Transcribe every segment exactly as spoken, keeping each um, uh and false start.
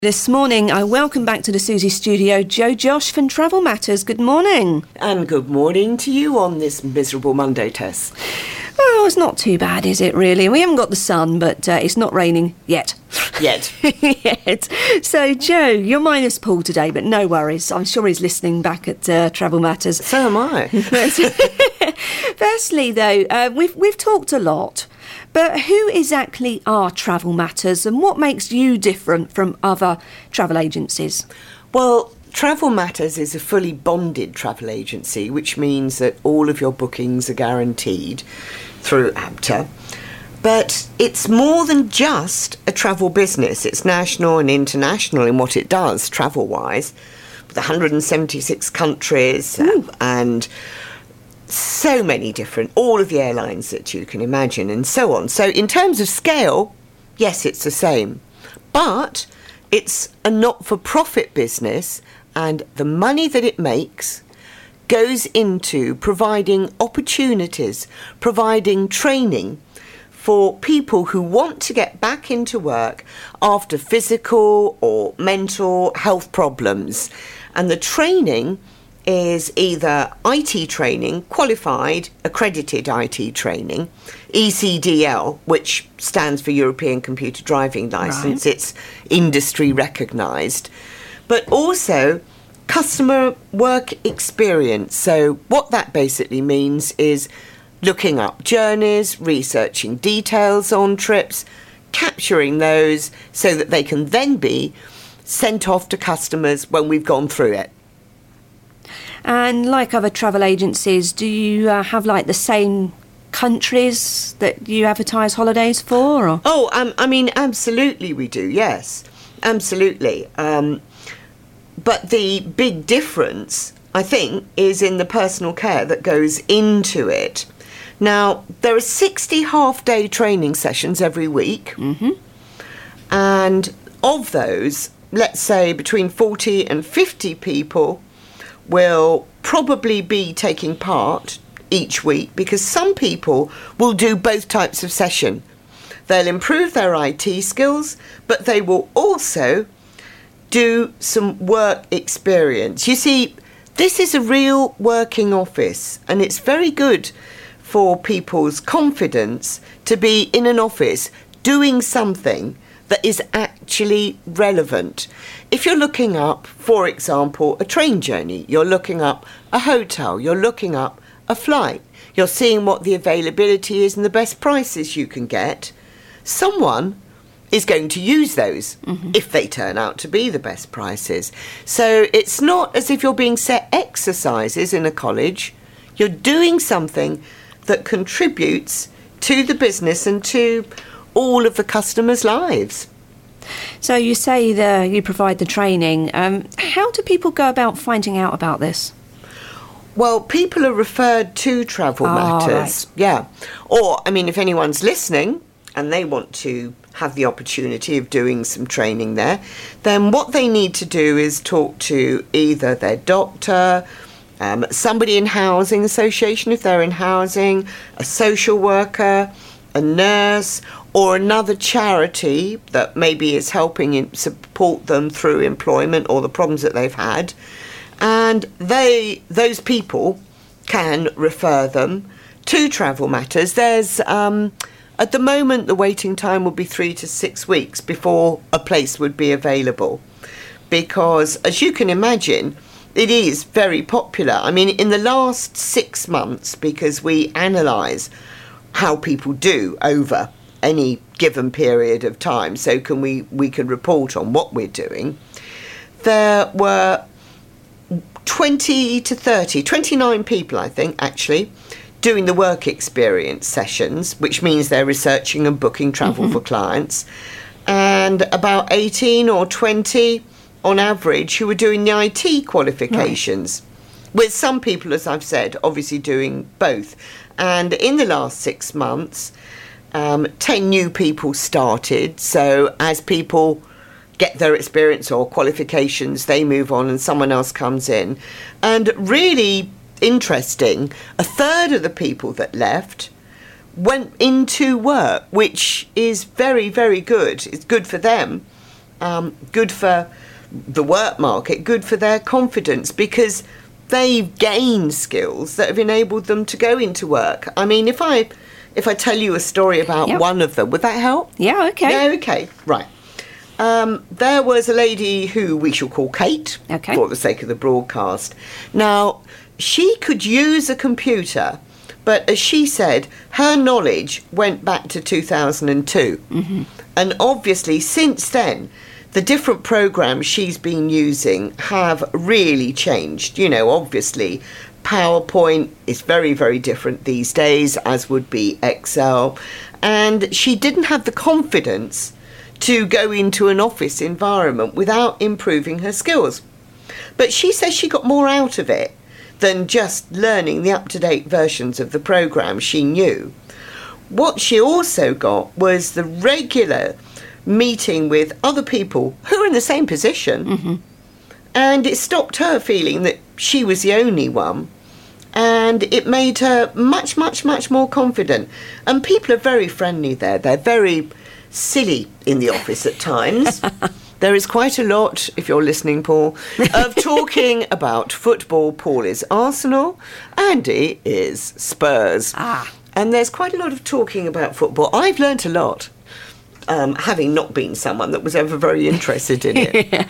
This morning, I welcome back to the Susie studio Joe Josh from Travel Matters. Good morning. And good morning to you on this miserable Monday, Tess. Oh, it's not too bad, is it, really? We haven't got the sun, but uh, it's not raining yet. Yet. Yet. So, Joe, you're minus Paul today, but no worries. I'm sure he's listening back at uh, Travel Matters. So am I. Firstly, though, uh, we've we've talked a lot. But who exactly are Travel Matters and what makes you different from other travel agencies? Well, Travel Matters is a fully bonded travel agency, which means that all of your bookings are guaranteed through A B T A. But it's more than just a travel business. It's national and international in what it does, travel-wise, with one hundred seventy-six countries Ooh. and so many different, all of the airlines that you can imagine and so on. So in terms of scale, yes, it's the same. But it's a not-for-profit business, and the money that it makes goes into providing opportunities, providing training for people who want to get back into work after physical or mental health problems. And the training is either I T training, qualified, accredited I T training, E C D L, which stands for European Computer Driving Licence. Right. It's industry recognised, but also customer work experience. So what that basically means is looking up journeys, researching details on trips, capturing those so that they can then be sent off to customers when we've gone through it. And like other travel agencies, do you uh, have like the same countries that you advertise holidays for? Or? Oh, um, I mean, absolutely we do, yes. Absolutely. Um, but the big difference, I think, is in the personal care that goes into it. Now, there are sixty half-day training sessions every week. Mm-hmm. And of those, let's say between forty and fifty people will probably be taking part each week, because some people will do both types of session. They'll improve their I T skills, but they will also do some work experience. You see, this is a real working office, and it's very good for people's confidence to be in an office doing something that is actually relevant. If you're looking up, for example, a train journey, you're looking up a hotel, you're looking up a flight, you're seeing what the availability is and the best prices you can get, someone is going to use those mm-hmm. if they turn out to be the best prices. So it's not as if you're being set exercises in a college. You're doing something that contributes to the business and to all of the customers' lives. So you say the, you provide the training. Um, how do people go about finding out about this? Well, people are referred to Travel Oh, Matters. right. Yeah. Or, I mean, if anyone's listening and they want to have the opportunity of doing some training there, then what they need to do is talk to either their doctor, um, somebody in housing association if they're in housing, a social worker, a nurse, or another charity that maybe is helping in support them through employment or the problems that they've had. And they, those people can refer them to Travel Matters. There's, um, at the moment, the waiting time will be three to six weeks before a place would be available. Because, as you can imagine, it is very popular. I mean, in the last six months, because we analyse how people do over any given period of time, so can we, we can report on what we're doing, there were twenty to thirty, twenty-nine people, I think, actually, doing the work experience sessions, which means they're researching and booking travel mm-hmm. for clients, and about eighteen or twenty on average who were doing the I T qualifications, right. with some people, as I've said, obviously doing both. And in the last six months, um, ten new people started. So as people get their experience or qualifications, they move on and someone else comes in. And really interesting, a third of the people that left went into work, which is very, very good. It's good for them. um, good for the work market, good for their confidence, because they've gained skills that have enabled them to go into work. I mean, if I if I tell you a story about Yep. one of them, would that help? Yeah, okay. Yeah, okay, right. Um, there was a lady who we shall call Kate, Okay. for the sake of the broadcast. Now, she could use a computer, but as she said, her knowledge went back to two thousand two. Mm-hmm. And obviously, since then, the different programs she's been using have really changed. You know, obviously, PowerPoint is very, very different these days, as would be Excel. And she didn't have the confidence to go into an office environment without improving her skills. But she says she got more out of it than just learning the up-to-date versions of the program she knew. What she also got was the regular meeting with other people who are in the same position, mm-hmm. and it stopped her feeling that she was the only one, and it made her much, much, much more confident. And people are very friendly there. They're very silly in the office at times. There is quite a lot, if you're listening, Paul, of talking about football. Paul is Arsenal, Andy is Spurs. Ah. And there's quite a lot of talking about football. I've learnt a lot, um, having not been someone that was ever very interested in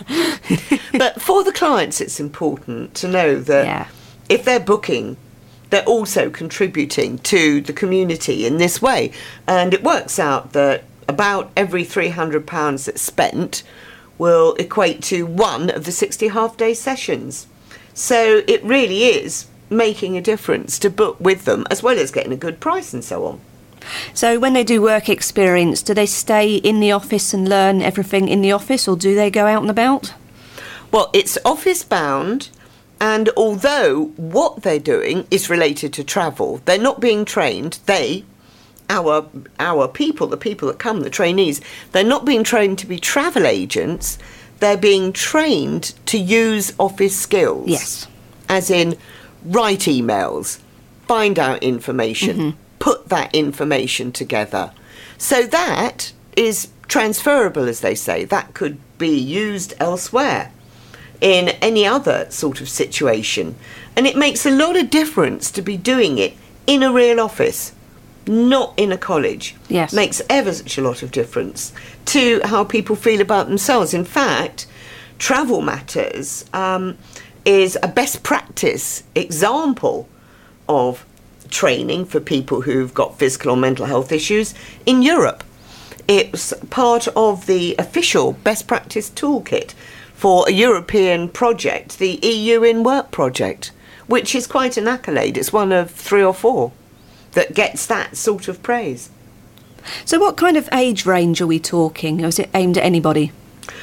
it. But for the clients, it's important to know that Yeah. if they're booking, they're also contributing to the community in this way. And it works out that about every three hundred pounds that's spent will equate to one of the sixty half-day sessions. So it really is making a difference to book with them, as well as getting a good price and so on. So when they do work experience, do they stay in the office and learn everything in the office, or do they go out and about? Well, it's office-bound, and although what they're doing is related to travel, they're not being trained, they... Our our people, the people that come, the trainees, they're not being trained to be travel agents. They're being trained to use office skills. Yes. As in, write emails, find out information, mm-hmm. put that information together. So that is transferable, as they say. That could be used elsewhere in any other sort of situation. And it makes a lot of difference to be doing it in a real office, not in a college. Yes. Makes ever such a lot of difference to how people feel about themselves. In fact, Travel Matters um, is a best practice example of training for people who've got physical or mental health issues in Europe. It's part of the official best practice toolkit for a European project, the E U in Work project, which is quite an accolade. It's one of three or four that gets that sort of praise. So what kind of age range are we talking? Or is it aimed at anybody?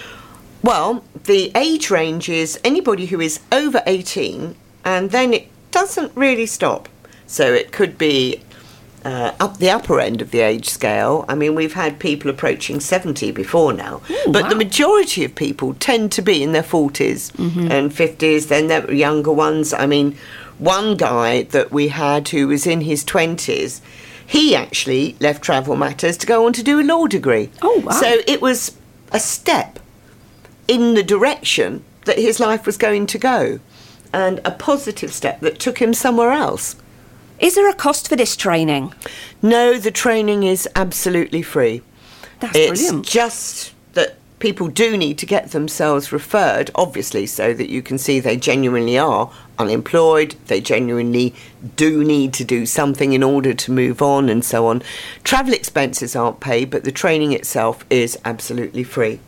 Well, the age range is anybody who is over eighteen, and then it doesn't really stop. So it could be uh, up the upper end of the age scale. I mean, we've had people approaching seventy before now. Ooh, but wow. the majority of people tend to be in their forties mm-hmm. and fifties, then they're younger ones. I mean, one guy that we had who was in his twenties, he actually left Travel Matters to go on to do a law degree. Oh, wow. So it was a step in the direction that his life was going to go, and a positive step that took him somewhere else. Is there a cost for this training? No, the training is absolutely free. That's it's brilliant. just that people do need to get themselves referred, obviously, so that you can see they genuinely are unemployed, they genuinely do need to do something in order to move on and so on. Travel expenses aren't paid, but the training itself is absolutely free.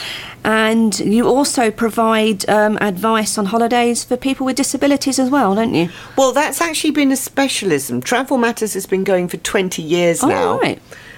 And you also provide um, advice on holidays for people with disabilities as well, don't you? Well, that's actually been a specialism. Travel Matters has been going for twenty years Oh, now. right.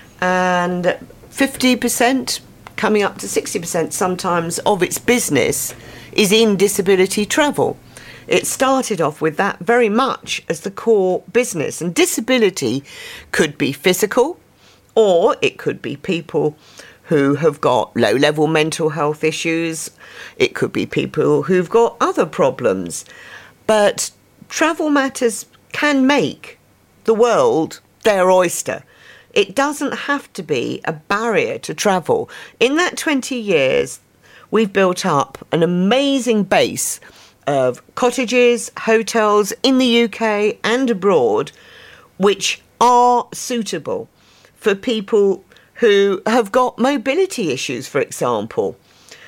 And fifty percent, coming up to sixty percent sometimes, of its business is in disability travel. It started off with that very much as the core business. And disability could be physical, or it could be people who have got low-level mental health issues. It could be people who've got other problems. But Travel Matters can make the world their oyster. It doesn't have to be a barrier to travel. In that twenty years, we've built up an amazing base of cottages, hotels in the U K and abroad, which are suitable for people who have got mobility issues, for example,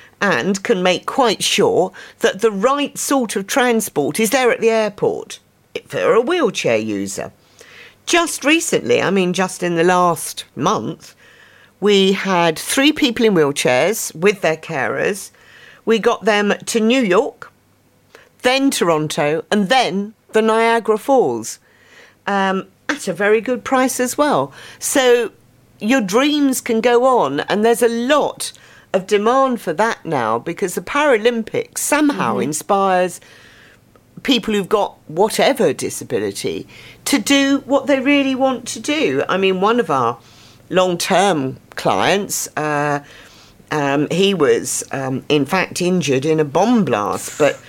and can make quite sure that the right sort of transport is there at the airport for a wheelchair user. Just recently, I mean just in the last month, we had three people in wheelchairs with their carers. We got them to New York, then Toronto, and then the Niagara Falls, um, at a very good price as well. So your dreams can go on, and there's a lot of demand for that now, because the Paralympics somehow mm-hmm. inspires people who've got whatever disability to do what they really want to do. I mean, one of our long-term clients, uh, um, he was um, in fact injured in a bomb blast, but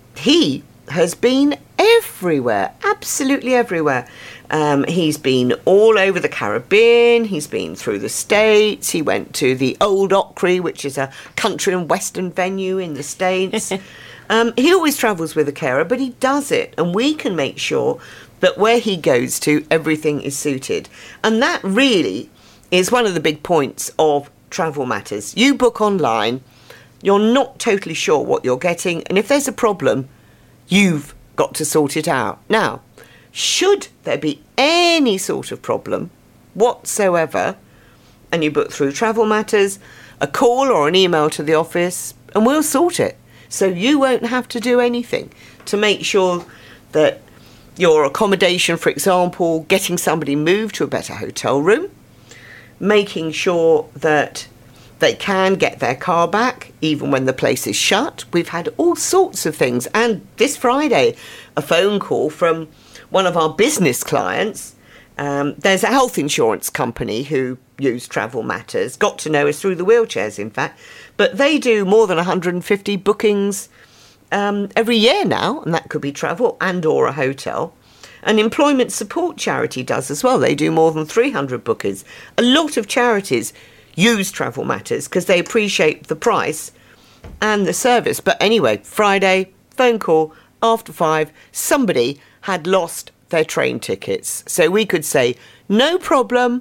he has been everywhere, absolutely everywhere. Um, he's been all over the Caribbean, he's been through the States, he went to the Old Opry, which is a country and western venue in the States. um, he always travels with a carer, but he does it, and we can make sure that where he goes to, everything is suited. And that really is one of the big points of Travel Matters. You book online, you're not totally sure what you're getting, and if there's a problem, you've got to sort it out. Now, should there be any sort of problem whatsoever, and you book through Travel Matters, a call or an email to the office, and we'll sort it. So you won't have to do anything to make sure that your accommodation, for example, getting somebody moved to a better hotel room, making sure that they can get their car back even when the place is shut. We've had all sorts of things. And this Friday, a phone call from one of our business clients. Um, there's a health insurance company who use Travel Matters, got to know us through the wheelchairs, in fact. But they do more than one hundred fifty bookings um, every year now, and that could be travel and or a hotel. An employment support charity does as well. They do more than three hundred bookings. A lot of charities use Travel Matters because they appreciate the price and the service. But anyway, Friday, phone call, after five, somebody had lost their train tickets. So we could say, no problem,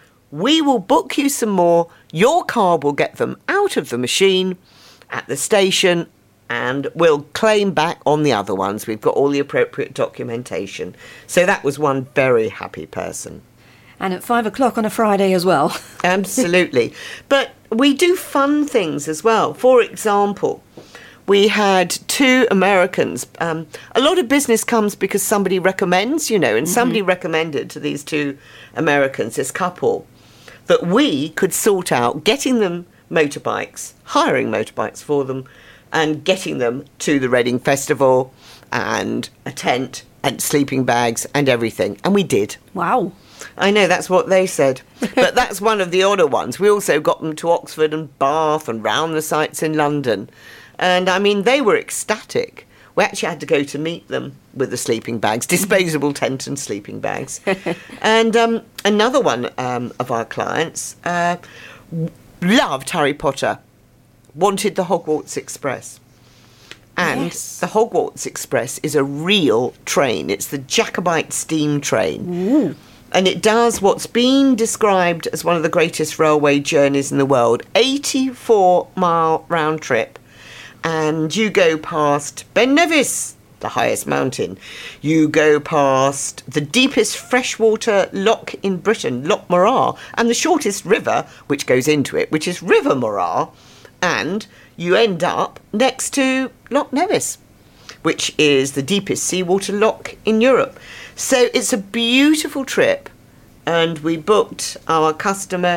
we will book you some more. Your car will get them out of the machine at the station, and we'll claim back on the other ones. We've got all the appropriate documentation. So that was one very happy person. And at five o'clock on a Friday as well. Absolutely. But we do fun things as well. For example, we had two Americans. Um, a lot of business comes because somebody recommends, you know, and mm-hmm. somebody recommended to these two Americans, this couple, that we could sort out getting them motorbikes, hiring motorbikes for them, and getting them to the Reading Festival and a tent and sleeping bags and everything. And we did. Wow. I know, that's what they said. But that's one of the odder ones. We also got them to Oxford and Bath and round the sites in London. And, I mean, they were ecstatic. We actually had to go to meet them with the sleeping bags, disposable tent and sleeping bags. And um, another one um, of our clients uh, loved Harry Potter, wanted the Hogwarts Express. And yes. the Hogwarts Express is a real train. It's the Jacobite steam train. Ooh. And it does what's been described as one of the greatest railway journeys in the world, eighty-four mile round trip. And you go past Ben Nevis, the highest mountain. You go past the deepest freshwater loch in Britain, Loch Morar, and the shortest river, which goes into it, which is River Morar. And you end up next to Loch Nevis, which is the deepest seawater loch in Europe. So it's a beautiful trip, and we booked our customer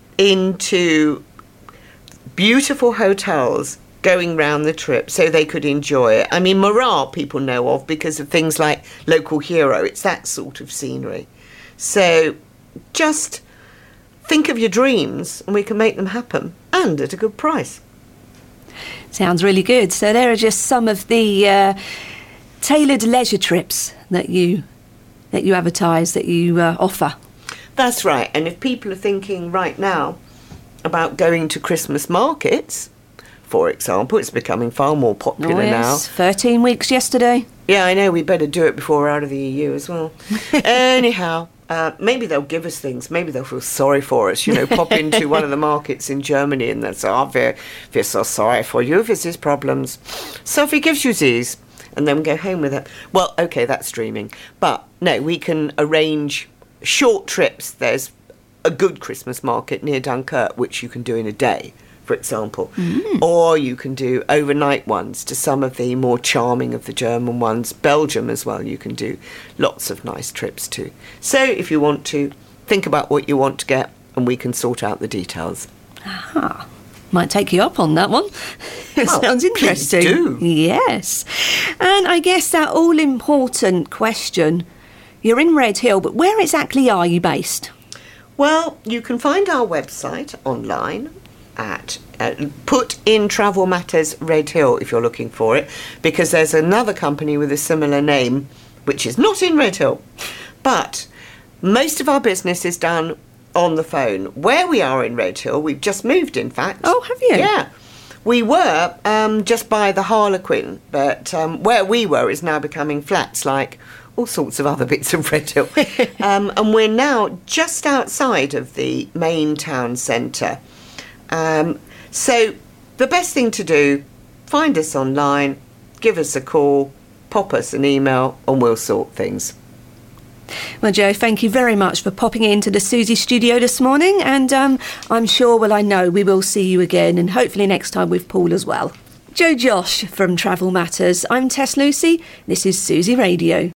into beautiful hotels going round the trip so they could enjoy it. I mean, Morar people know of because of things like Local Hero. It's that sort of scenery. So just think of your dreams and we can make them happen, and at a good price. Sounds really good. So there are just some of the uh, tailored leisure trips that you that you advertise, that you uh, offer. That's right. And if people are thinking right now about going to Christmas markets, for example. It's becoming far more popular Oh, yes. now. thirteen weeks yesterday. Yeah, I know, we better do it before we're out of the E U as well. Anyhow, uh, maybe they'll give us things. Maybe they'll feel sorry for us. You know, pop into one of the markets in Germany and they'll say, oh, we're, we're so sorry for you. This is problems. Sophie gives you these. And then go home with it. Well, OK, that's streaming. But, no, we can arrange short trips. There's a good Christmas market near Dunkirk, which you can do in a day, for example. Mm. Or you can do overnight ones to some of the more charming of the German ones. Belgium as well, you can do lots of nice trips to. So if you want to, think about what you want to get and we can sort out the details. Ah, might take you up on that one. It well, sounds interesting. Please do. Yes. And I guess that all-important question, you're in Red Hill, but where exactly are you based? Well, you can find our website online at uh, put in Travel Matters Red Hill if you're looking for it, because there's another company with a similar name which is not in Red Hill. But most of our business is done on the phone. Where we are in Red Hill, we've just moved, in fact. Oh, have you? Yeah. We were um, just by the Harlequin, but um, where we were is now becoming flats like all sorts of other bits of Red Hill. um, and we're now just outside of the main town centre. Um, so the best thing to do, find us online, give us a call, pop us an email, and we'll sort things. Well, Jo, thank you very much for popping into the Susie studio this morning, and um, I'm sure, well, I know we will see you again, and hopefully next time with Paul as well. Jo Josh from Travel Matters. I'm Tess Lucy. This is Susie Radio.